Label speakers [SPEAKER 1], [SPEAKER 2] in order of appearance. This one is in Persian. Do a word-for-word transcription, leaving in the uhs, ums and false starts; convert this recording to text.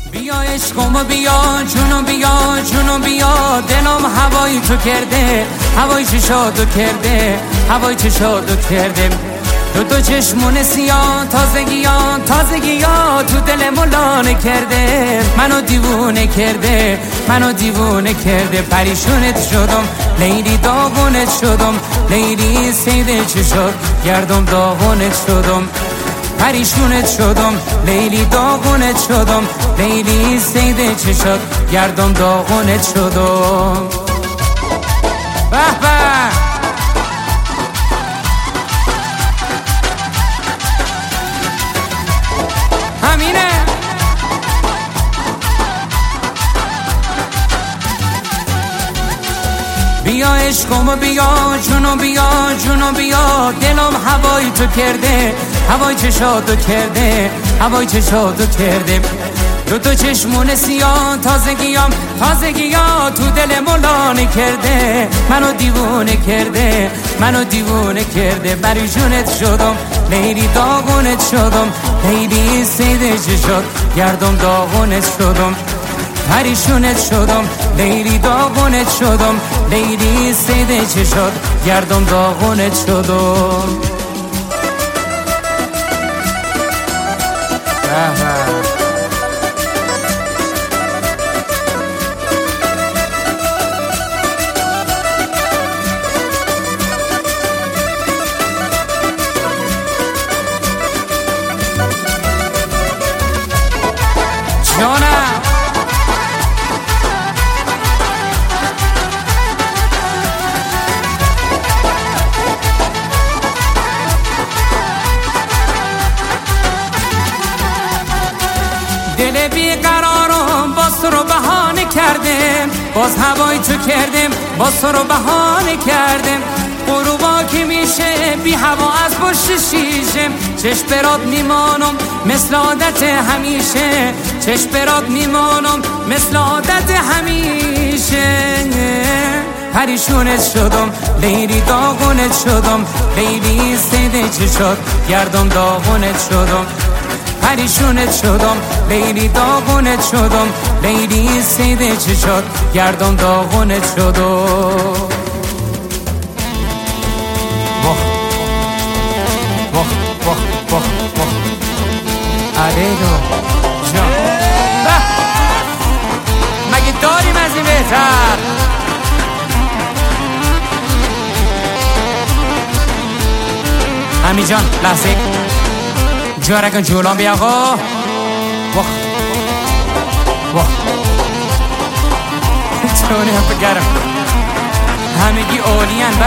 [SPEAKER 1] بیا عشقم بیا جونو بیا جونو بیا دلم هوای تو کرده هوای چشاتو کرده هوای چشاتو کرده دو دو چشمون سیاه تازگیان تازگیان تو دل ملانه کرده منو دیوونه کرده منو دیوونه کرده پریشونت شدم لیلی داغونت شدم لیلی سیده چشات گردم داغونت شدم پریشونت شدم لیلی داغونت شدم لیلی سیده چشات گردم داغونت شدم به به همینه بیا عشقم بیا جونو بیا جونو بیا دلم هوای تو کرده هوای چشاتو کرده هوای چشاتو کرده دو تا چشمون سیاه تازگیام تازگیام تو دل ملانه کرده منو دیوونه کرده منو دیوونه کرده پریشونت شدم لیلی داغونت شدم لیلی سیده چشات گردم داغونت شدم پریشونت شدم لیلی داغونت شدم لیلی سیده چشات گردم داغونت شدم جانم دل بیقرارم باز تو رو بهانه کردم باز هوای تو کردم باز تو رو بهانه کردم غروبا که میشه بی هوا از پشت شیشم چشم برات میمانم مثل عادت همیشه چشم برات میمانم مثل عادت همیشه پریشونت شدم لیلی داغونت شدم لیلی سیده چشات گردم داغونت شدم پریشونت شدم لیلی داغونت شدم لیلی سیده چشات گردم داغونت شدم واه واه واه واه واه علیدو جان مگه داریم از این بهتر امی جان لحظه جارکن جولان بیا آقا واه واه چونه هم بگرم همگی اولیان